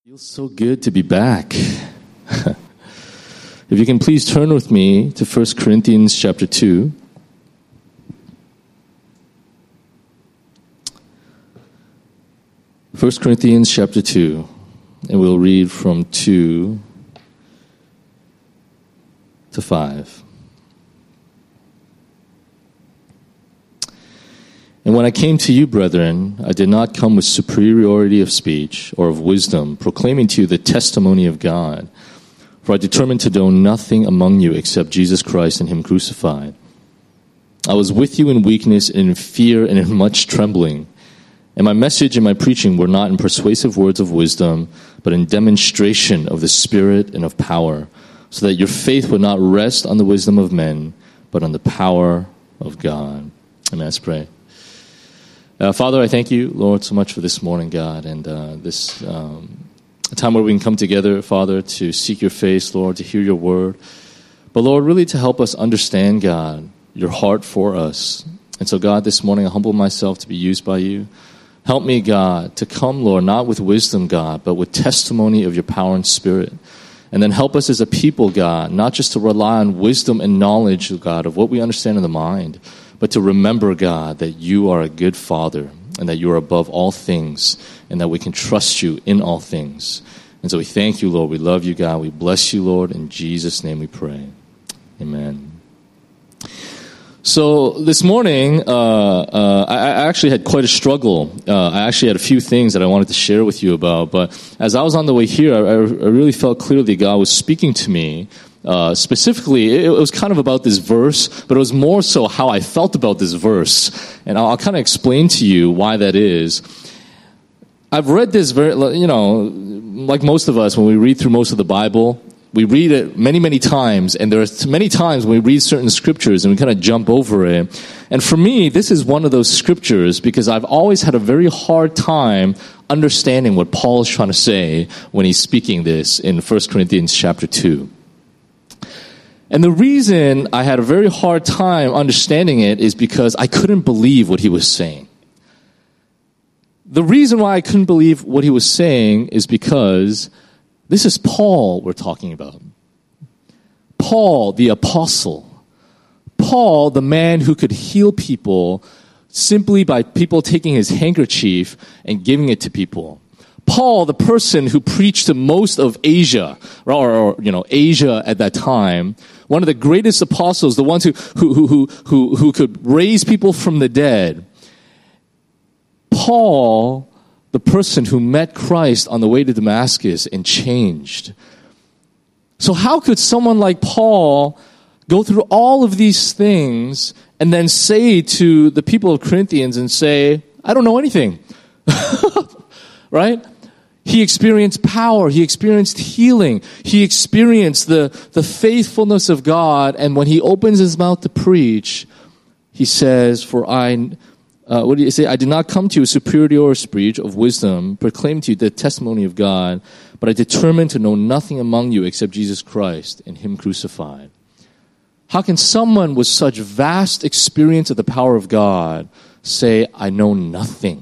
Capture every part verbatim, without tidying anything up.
Feels so good to be back. If you can please turn with me to First Corinthians chapter two. First Corinthians chapter two, and we'll read from two to five. And when I came to you, brethren, I did not come with superiority of speech or of wisdom, proclaiming to you the testimony of God. For I determined to know nothing among you except Jesus Christ and Him crucified. I was with you in weakness and in fear and in much trembling. And my message and my preaching were not in persuasive words of wisdom, but in demonstration of the Spirit and of power, so that your faith would not rest on the wisdom of men, but on the power of God. Amen. Let's pray. Uh, Father, I thank you, Lord, so much for this morning, God, and uh, this um, time where we can come together, Father, to seek your face, Lord, to hear your word. But, Lord, really to help us understand, God, your heart for us. And so, God, this morning I humble myself to be used by you. Help me, God, to come, Lord, not with wisdom, God, but with testimony of your power and spirit. And then help us as a people, God, not just to rely on wisdom and knowledge, God, of what we understand in the mind, but to remember, God, that you are a good Father and that you are above all things and that we can trust you in all things. And so we thank you, Lord. We love you, God. We bless you, Lord. In Jesus' name we pray. Amen. So this morning, uh, uh, I, I actually had quite a struggle. Uh, I actually had a few things that I wanted to share with you about. But as I was on the way here, I, I really felt clearly God was speaking to me. Uh, specifically, it, it was kind of about this verse, but it was more so how I felt about this verse. And I'll, I'll kind of explain to you why that is. I've read this very, you know, like most of us, when we read through most of the Bible, we read it many, many times, and there are many times when we read certain scriptures and we kind of jump over it. And for me, this is one of those scriptures because I've always had a very hard time understanding what Paul is trying to say when he's speaking this in First Corinthians chapter two. And the reason I had a very hard time understanding it is because I couldn't believe what he was saying. The reason why I couldn't believe what he was saying is because this is Paul we're talking about. Paul, the apostle. Paul, the man who could heal people simply by people taking his handkerchief and giving it to people. Paul, the person who preached to most of Asia, or, or you know, Asia at that time, one of the greatest apostles, the ones who who who who who could raise people from the dead. Paul, the person who met Christ on the way to Damascus and changed. So how could someone like Paul go through all of these things and then say to the people of Corinthians and say, I don't know anything, right? He experienced power. He experienced healing. He experienced the, the faithfulness of God. And when he opens his mouth to preach, he says, for I, uh, what do you say? I did not come to you with superior speech of wisdom, proclaim to you the testimony of God, but I determined to know nothing among you except Jesus Christ and Him crucified. How can someone with such vast experience of the power of God say, I know nothing?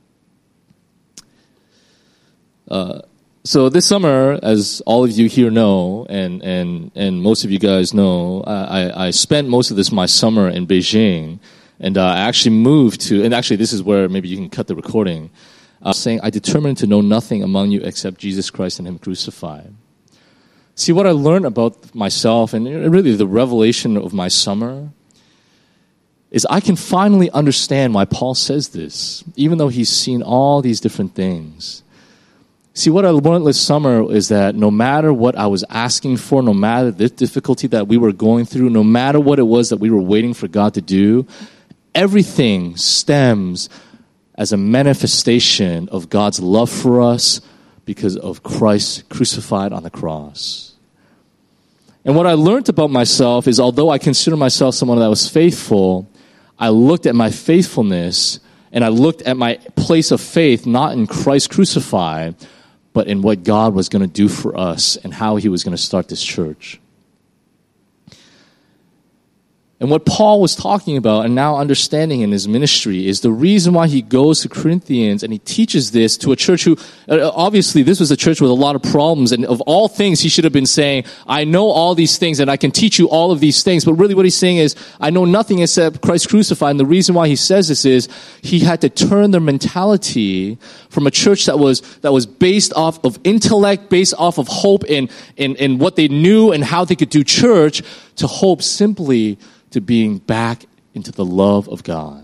Uh, so this summer, as all of you here know, and, and, and most of you guys know, I, I spent most of this my summer in Beijing, and uh, I actually moved to, and actually this is where maybe you can cut the recording, uh, saying, I determined to know nothing among you except Jesus Christ and Him crucified. See, what I learned about myself, and really the revelation of my summer, is I can finally understand why Paul says this, even though he's seen all these different things. See, what I learned this summer is that no matter what I was asking for, no matter the difficulty that we were going through, no matter what it was that we were waiting for God to do, everything stems as a manifestation of God's love for us because of Christ crucified on the cross. And what I learned about myself is although I consider myself someone that was faithful, I looked at my faithfulness and I looked at my place of faith not in Christ crucified, but in what God was going to do for us and how He was going to start this church. And what Paul was talking about and now understanding in his ministry is the reason why he goes to Corinthians and he teaches this to a church who, uh, obviously this was a church with a lot of problems, and of all things he should have been saying, I know all these things and I can teach you all of these things, but really what he's saying is, I know nothing except Christ crucified. And the reason why he says this is, he had to turn their mentality from a church that was, that was based off of intellect, based off of hope in, in, in what they knew and how they could do church, to hope simply to being back into the love of God.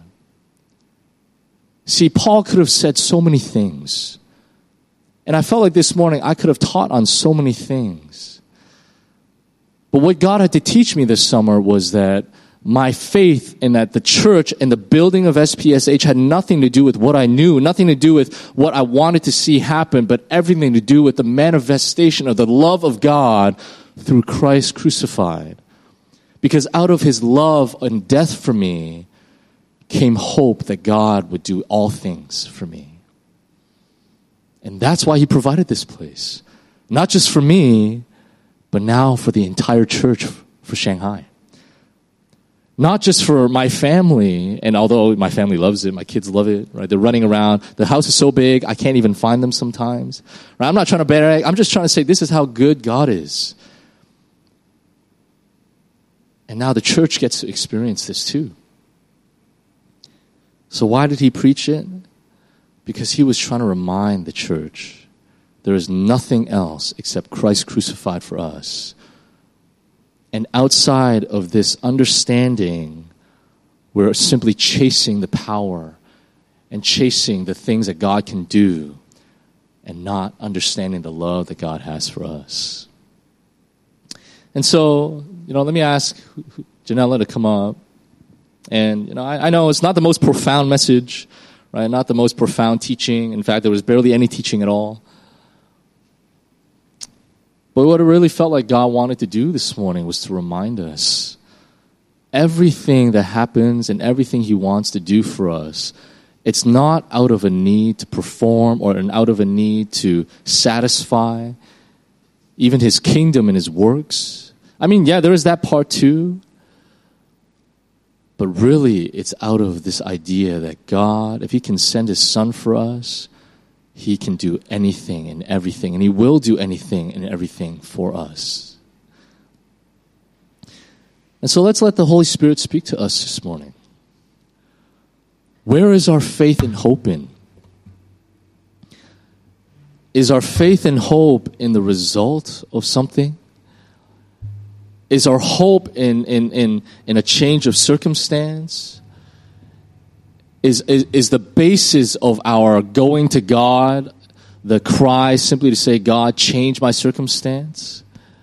See, Paul could have said so many things. And I felt like this morning I could have taught on so many things. But what God had to teach me this summer was that my faith in that the church and the building of S P S H had nothing to do with what I knew, nothing to do with what I wanted to see happen, but everything to do with the manifestation of the love of God through Christ crucified. Because out of his love and death for me came hope that God would do all things for me. And that's why he provided this place. Not just for me, but now for the entire church for Shanghai. Not just for my family, and although my family loves it, my kids love it, right? They're running around. The house is so big, I can't even find them sometimes. Right? I'm not trying to brag. I'm just trying to say this is how good God is. And now the church gets to experience this too. So why did he preach it? Because he was trying to remind the church there is nothing else except Christ crucified for us. And outside of this understanding, we're simply chasing the power and chasing the things that God can do and not understanding the love that God has for us. And so, you know, let me ask Janella to come up. And, you know, I, I know it's not the most profound message, right? Not the most profound teaching. In fact, there was barely any teaching at all. But what it really felt like God wanted to do this morning was to remind us everything that happens and everything he wants to do for us, it's not out of a need to perform or an out of a need to satisfy even his kingdom and his works. I mean, yeah, there is that part too. But really, it's out of this idea that God, if he can send his son for us, he can do anything and everything, and he will do anything and everything for us. And so let's let the Holy Spirit speak to us this morning. Where is our faith and hope in? Is our faith and hope in the result of something? Is our hope in, in, in, in a change of circumstance? Is, is, is the basis of our going to God the cry simply to say, God, change my circumstance?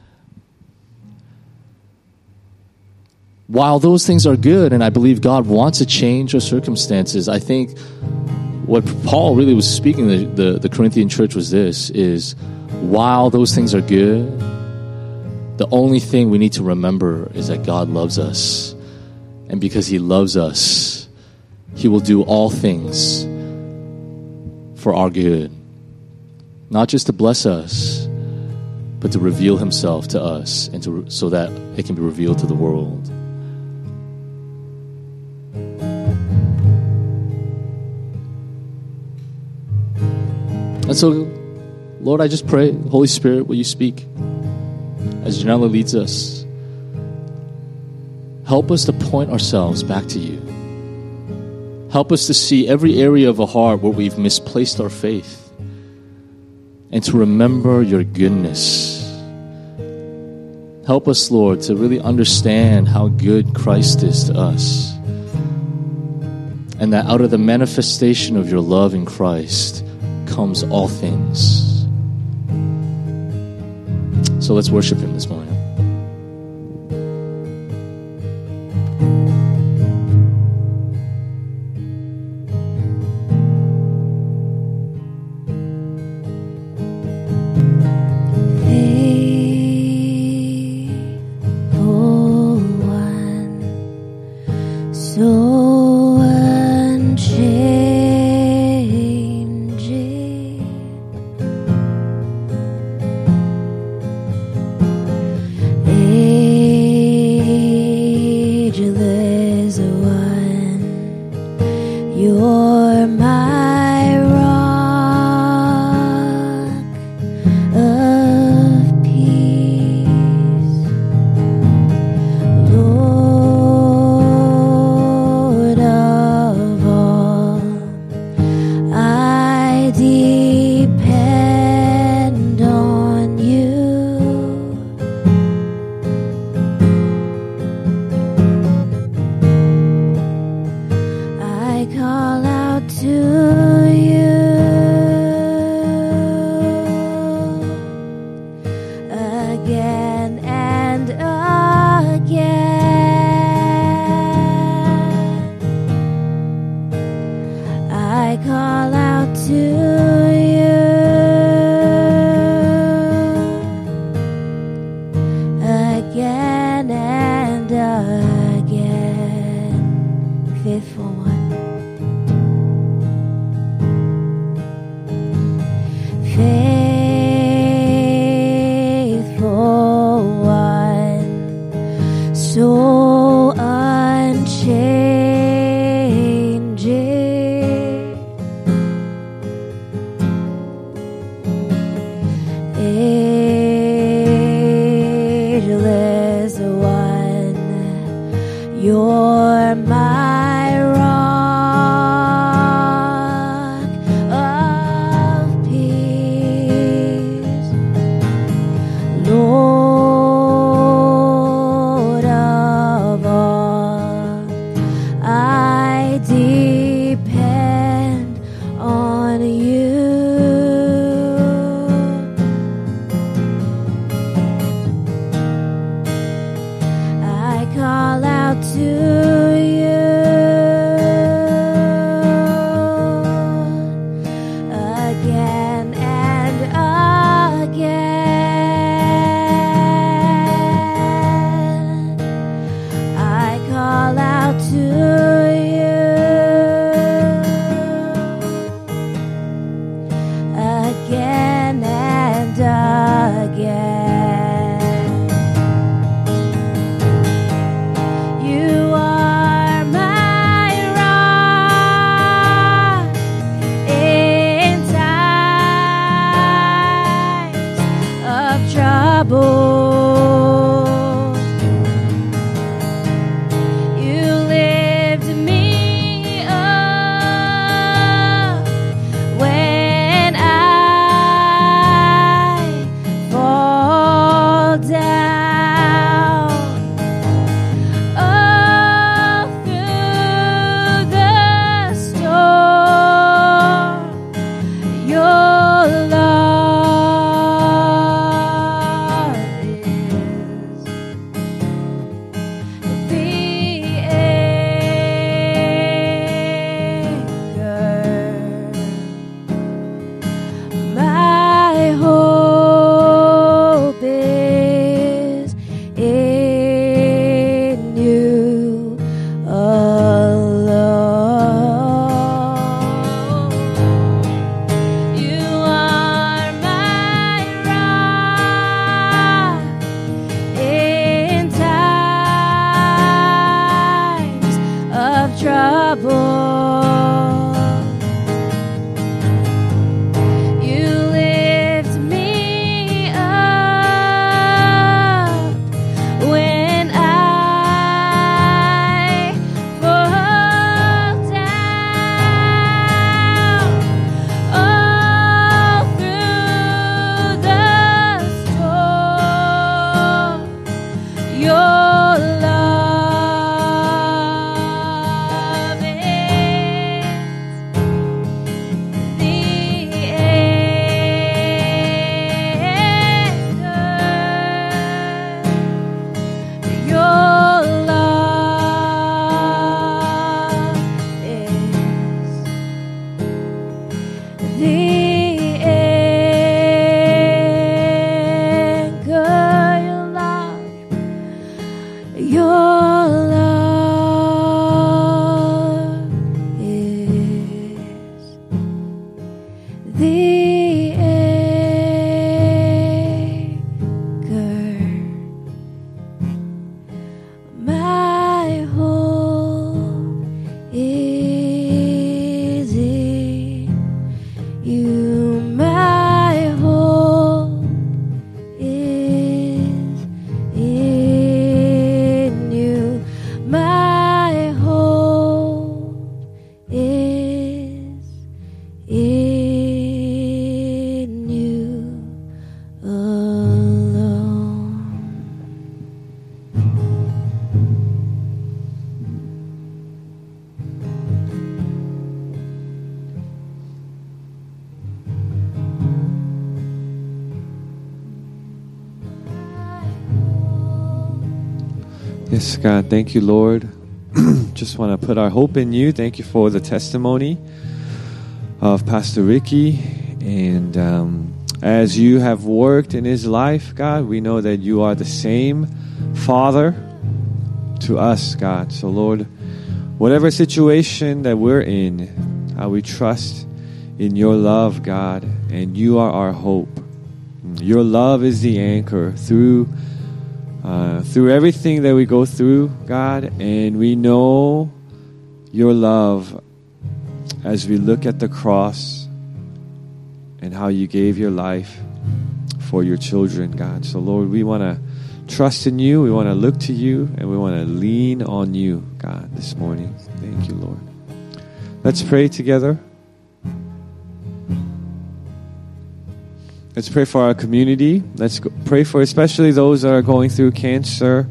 While those things are good, and I believe God wants to change our circumstances, I think what Paul really was speaking to the, the, the Corinthian church was this, is while those things are good, the only thing we need to remember is that God loves us. And because he loves us, he will do all things for our good. Not just to bless us, but to reveal himself to us and to, so that it can be revealed to the world. And so, Lord, I just pray, Holy Spirit, will you speak as Janella leads us? Help us to point ourselves back to you. Help us to see every area of our heart where we've misplaced our faith and to remember your goodness. Help us, Lord, to really understand how good Christ is to us, and that out of the manifestation of your love in Christ comes all things. So let's worship him this morning. Ageless one, you're my rock of peace, Lord of all. I depend on you. I call out to you again and again. I call out to you again and again. You are my rock in times of trouble. You lift me up when I fall down. All through the storm, your love is the anchor. My hope is in you alone. You are my rock in times of trouble. You lift me up when I fall down. All through the storm, your love is the anchor. Your love is the anchor. Your love, your love is the anchor. My hope is in you. My hope is in you. My hope is in you alone. Yes, God, thank you, Lord. Just want to put our hope in you. Thank you for the testimony of Pastor Ricky. And um, as you have worked in his life, God, we know that you are the same Father to us, God. So, Lord, whatever situation that we're in, uh, we trust in your love, God, and you are our hope. Your love is the anchor through uh, through everything that we go through, God, and we know your love as we look at the cross and how you gave your life for your children, God. So, Lord, we want to trust in you. We want to look to you, and we want to lean on you, God, this morning. Thank you, Lord. Let's pray together. Let's pray for our community. Let's go pray for especially those that are going through cancer,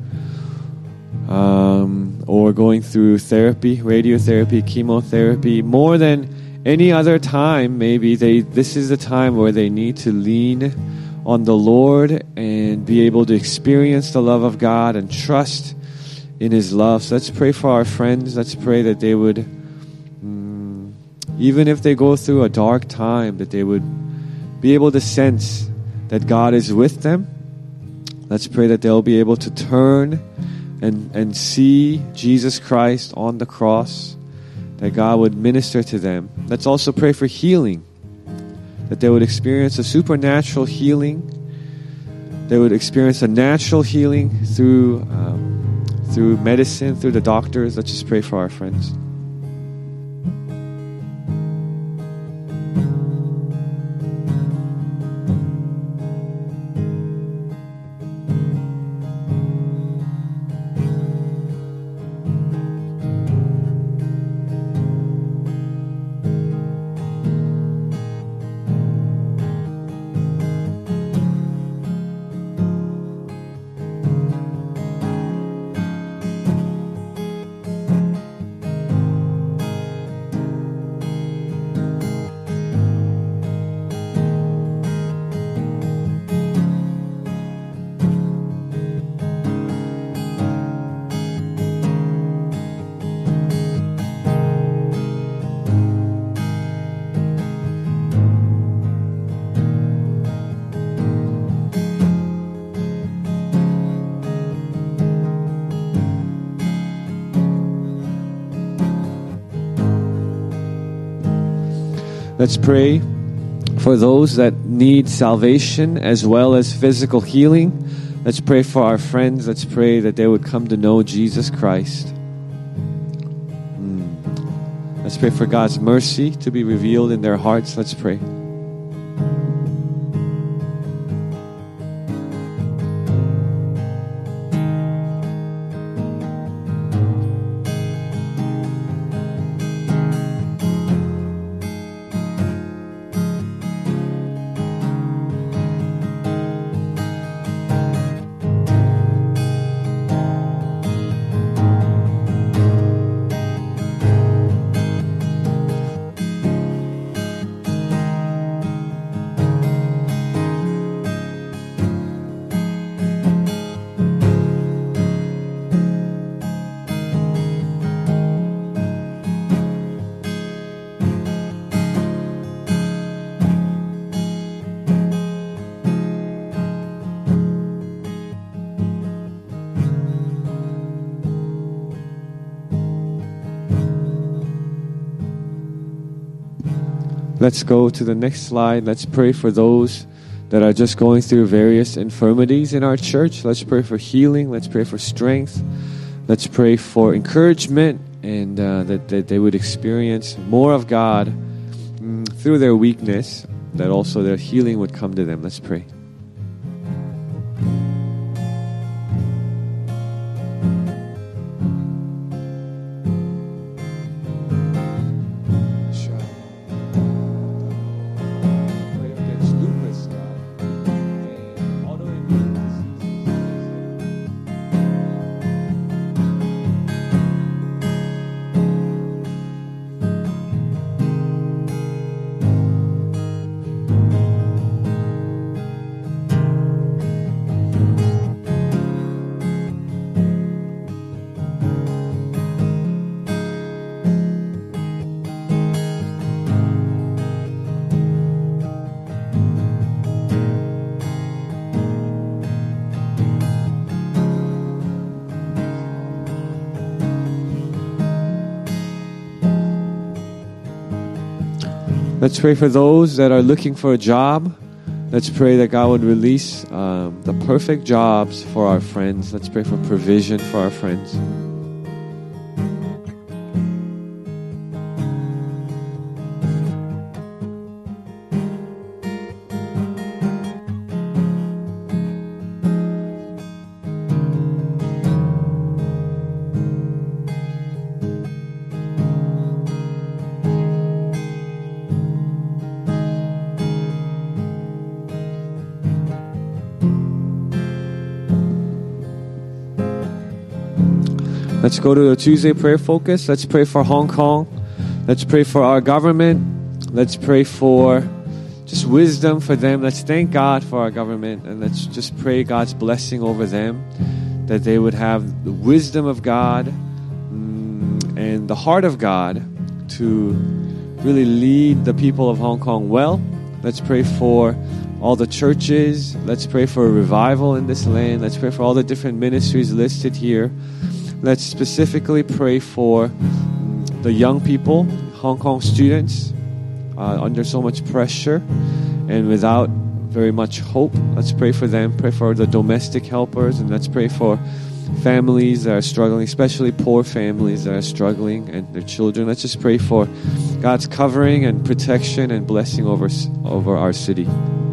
um, or going through therapy, radiotherapy, chemotherapy. More than any other time, maybe they this is the time where they need to lean on the Lord and be able to experience the love of God and trust in His love. So let's pray for our friends. Let's pray that they would, mm, even if they go through a dark time, that they would be able to sense that God is with them. Let's pray that they'll be able to turn and, and see Jesus Christ on the cross, that God would minister to them. Let's also pray for healing, that they would experience a supernatural healing. They would experience a natural healing through, um, through medicine, through the doctors. Let's just pray for our friends. Let's pray for those that need salvation as well as physical healing. Let's pray for our friends. Let's pray that they would come to know Jesus Christ. Mm. Let's pray for God's mercy to be revealed in their hearts. Let's pray. Let's go to the next slide. Let's pray for those that are just going through various infirmities in our church. Let's pray for healing. Let's pray for strength. Let's pray for encouragement, and uh, that, that they would experience more of God mm, through their weakness, that also their healing would come to them. Let's pray. Let's pray for those that are looking for a job. Let's pray that God would release um, the perfect jobs for our friends. Let's pray for provision for our friends. Let's go to the Tuesday prayer focus. Let's pray for Hong Kong. Let's pray for our government. Let's pray for just wisdom for them. Let's thank God for our government, and let's just pray God's blessing over them, that they would have the wisdom of God mm, and the heart of God to really lead the people of Hong Kong well. Let's pray for all the churches. Let's pray for a revival in this land. Let's pray for all the different ministries listed here. Let's specifically pray for mm, the young people, Hong Kong students, uh, under so much pressure and without very much hope. Let's pray for them. Pray for the domestic helpers, and let's pray for families that are struggling, especially poor families that are struggling and their children. Let's just pray for God's covering and protection and blessing over, over our city.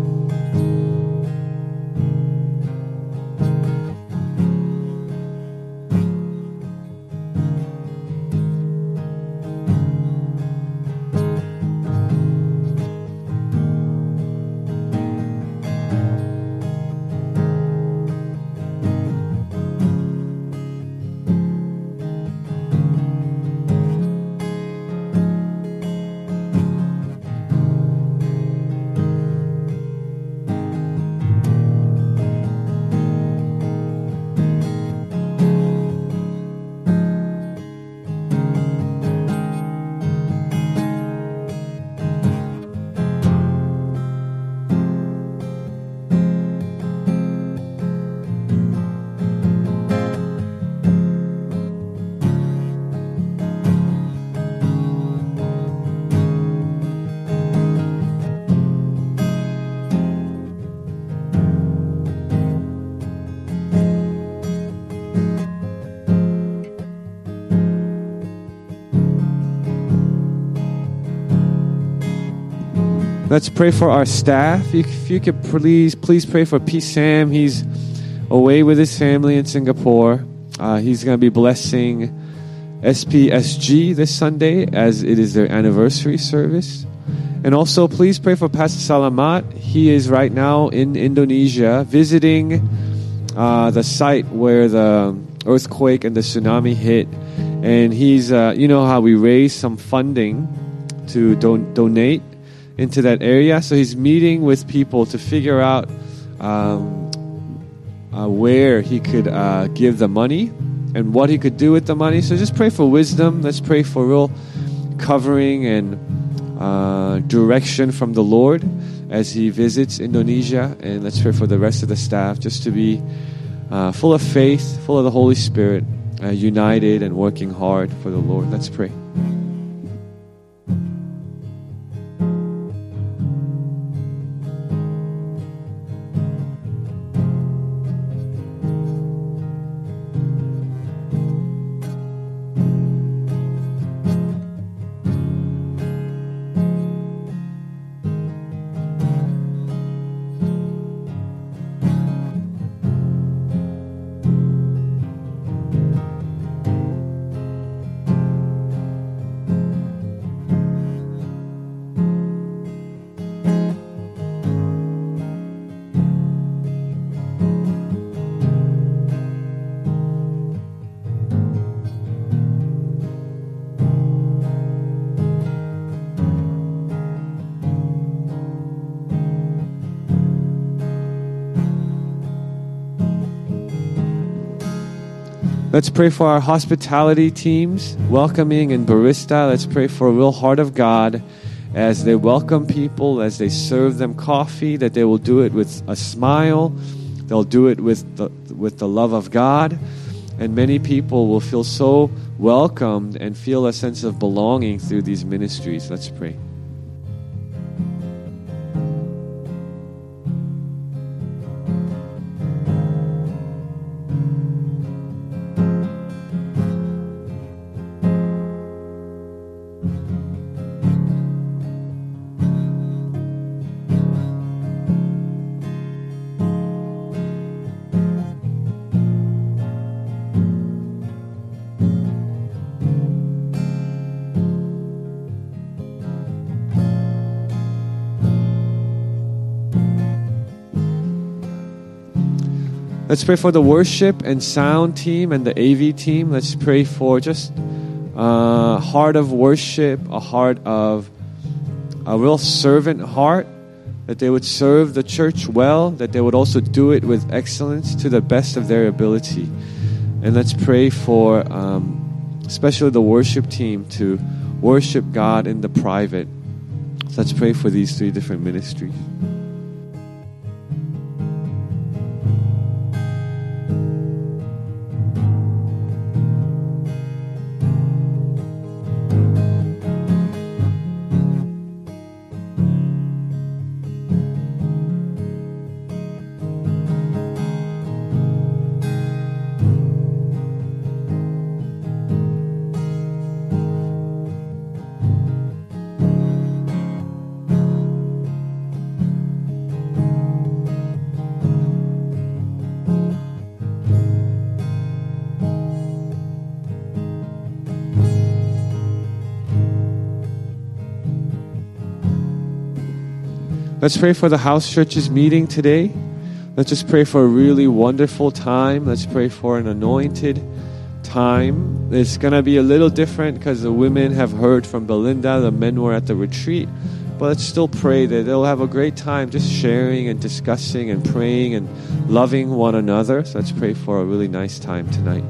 Let's pray for our staff. If you could please, please pray for P. Sam. He's away with his family in Singapore. Uh, he's going to be blessing S P S G this Sunday as it is their anniversary service. And also, please pray for Pastor Salamat. He is right now in Indonesia visiting uh, the site where the earthquake and the tsunami hit. And he's, uh, you know how we raised some funding to don- donate into that area. So he's meeting with people to figure out um, uh, where he could uh, give the money and what he could do with the money. So just pray for wisdom. Let's pray for real covering and uh, direction from the Lord as he visits Indonesia. And let's pray for the rest of the staff just to be uh, full of faith, full of the Holy Spirit, uh, united and working hard for the Lord. Let's pray. Let's pray for our hospitality teams, welcoming and barista. Let's pray for a real heart of God as they welcome people, as they serve them coffee, that they will do it with a smile. They'll do it with the, with the love of God. And many people will feel so welcomed and feel a sense of belonging through these ministries. Let's pray. Let's pray for the worship and sound team and the A V team. Let's pray for just a heart of worship, a heart of a real servant heart, that they would serve the church well, that they would also do it with excellence to the best of their ability. And let's pray for um, especially the worship team to worship God in the private. So let's pray for these three different ministries. Let's pray for the house churches meeting today. Let's just pray for a really wonderful time. Let's pray for an anointed time. It's going to be a little different because the women have heard from Belinda. The men were at the retreat. But let's still pray that they'll have a great time just sharing and discussing and praying and loving one another. So let's pray for a really nice time tonight.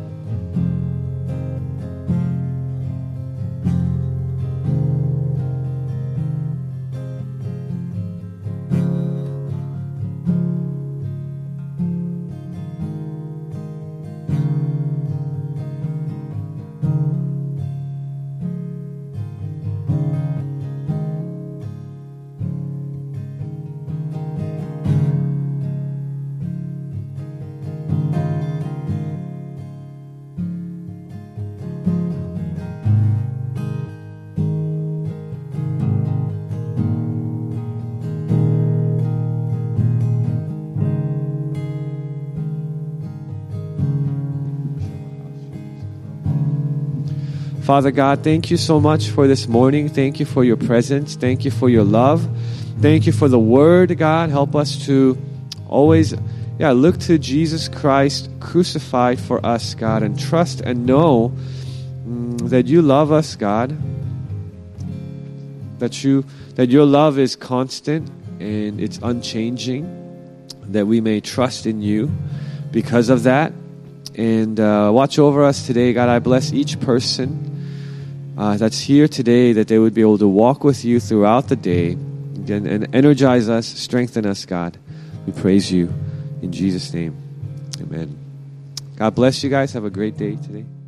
Father God, thank you so much for this morning. Thank you for your presence. Thank you for your love. Thank you for the word, God. Help us to always yeah, look to Jesus Christ crucified for us, God, and trust and know mm, that you love us, God. That you that your love is constant and it's unchanging. That we may trust in you because of that. And uh, watch over us today, God. I bless each person Uh, that's here today, that they would be able to walk with you throughout the day and, and energize us, strengthen us, God. We praise you in Jesus' name. Amen. God bless you guys. Have a great day today.